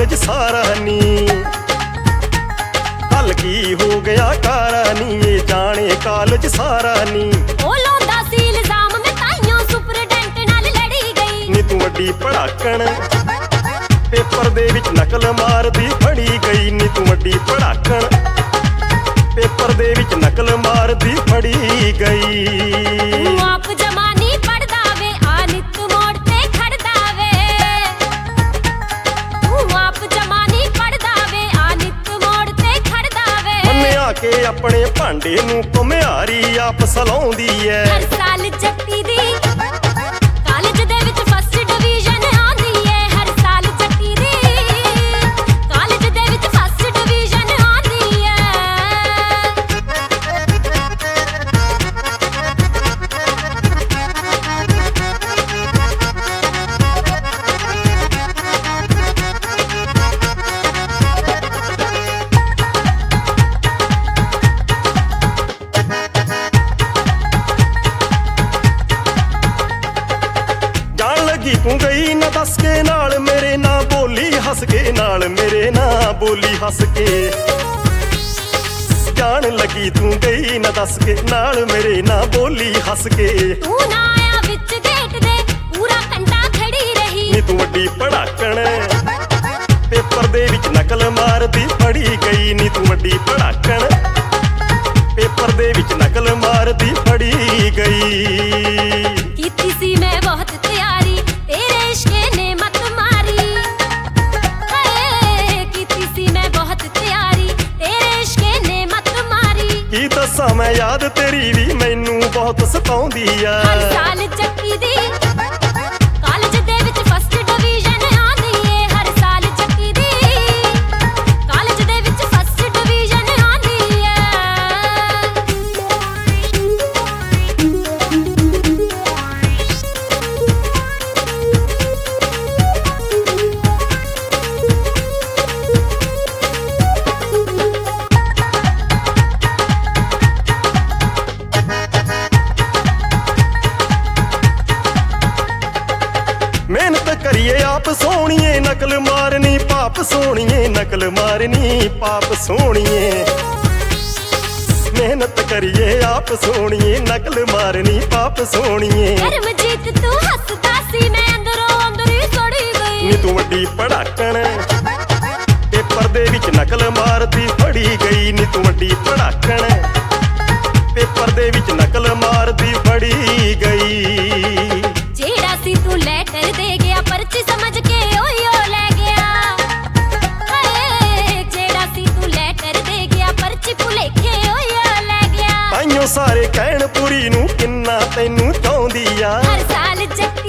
कालज सारा नी। कल की हो गया कारा नी, ये जाने कालज सारा नी। नी तू वड्डी पढ़ाकण पेपर दे विच नकल मारदी फड़ी गई। नी तू वड्डी पढ़ाकण पेपर दे विच नकल मारदी फड़ी गई। आप जमानी पढ़दा वे आ नित मोड़ ते खड़दा वे। आप जमानी पढ़दा वे आ नित मोड़ ते खड़दा वे। मन्निया के अपने भांडे नूं घुमियारी आप सलाउंदी ऐ। हर साल जट्टी दी कालज दे विच फर्स्ट डिवीजन आंदी ऐ। हर साल जट्टी दी कालज दे विच फर्स्ट डिवीजन आंदी ऐ। तू गई ना दस के नाल मेरे ना बोली हस के नाल मेरे ना बोली हस के। जान लगी तू गई ना दस के नाल मेरे ना बोली हस के। तू ना आया विच गेट दे पूरा घंटा खड़ी रही। नी तू वड्डी पढ़ाकण पेपर दे विच नकल मारदी फड़ी गई। नी तू वड्डी पढ़ाकण पेपर दे विच नकल मारदी फड़ी गई। कीती सी मैं बहुत तैयारी तेरे इश्के ने मत मारी। कीती सी मैं बहुत तैयारी तेरे इश्के ने मत मारी। की दस्सां मैं याद तेरी भी मैनू बहुत सताउंदी आ। हर साल जट्टी दी कालज दे विच फर्स्ट डिवीजन आंदी ऐ। हर साल जट्टी दी कालज दे विच फर्स्ट डिवीजन आंदी ऐ। मेहनत करिए आप सोनिए नकल मारनी पाप सोनिए नकल मारनी पाप सोनिए। मेहनत करिए आप सोनिए नकल मारनी पाप सोनिए। करमजीत तू हसदा सी मैं अंदरों अंदर ही सड़ी गई। नी तू वड्डी पढ़ाकण पेपर दे विच नकल मारदी फड़ी गई। नी तू वड्डी पढ़ाकण पेपर दे विच नकल मारदी फड़ी गई। जेड़ा सी तू लेटर दे गया पर्ची समझ के ओयो ले गया। जेड़ा सी तू लेटर दे गया पर्ची भुलेखे ओयो ले गया। ताइयों सारे कहण पूरी नूं किन्ना तैनू चाहुंदी आ। हर साल जट्टी